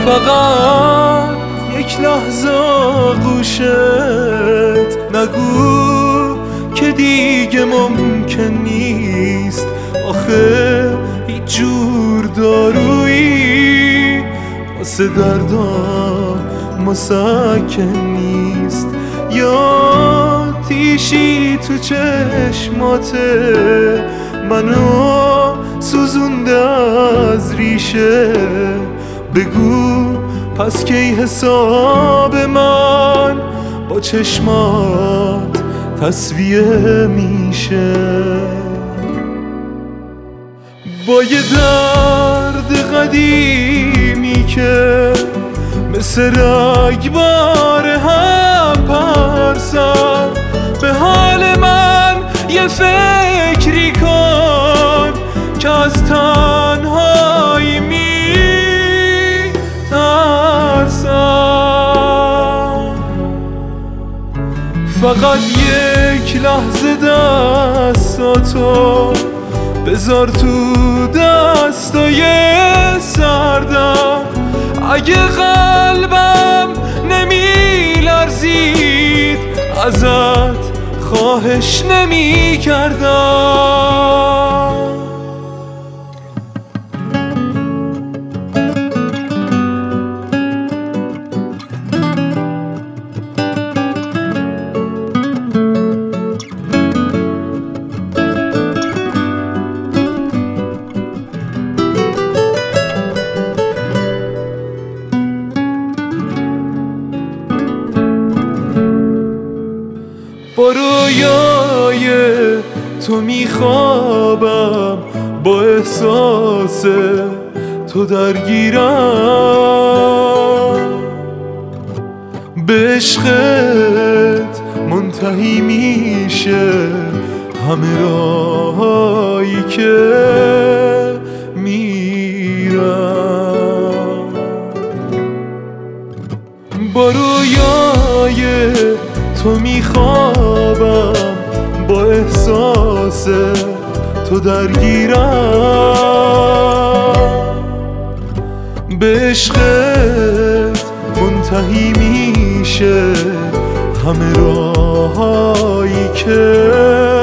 فقط یک لحظه آغوشت نگو که دیگه ممکن نیست. آخه هیچ جور دارویی واسه دردام مسکن نیست. یا تیشی تو چشماته منو سوزونده از ریشه. بگو پس کی حساب من با چشمات تصفیه میشه؟ با یه درد قدیمی که مثل رگبار هم پرسم، به حال من یه فکری کن که از تنهایی میترسم. فقط یک لحظه دستاتو بذار تو دستای سردم. اگه قلبم نمیلرزید ازت خواهش نمیکردم. با رویای تو میخوابم، با احساس تو درگیرم. به عشقت منتهی میشه همه راهایی که میرم. با رویای تو میخوابم، با احساس تو درگیرم. به عشقت منتهی میشه همه راهایی که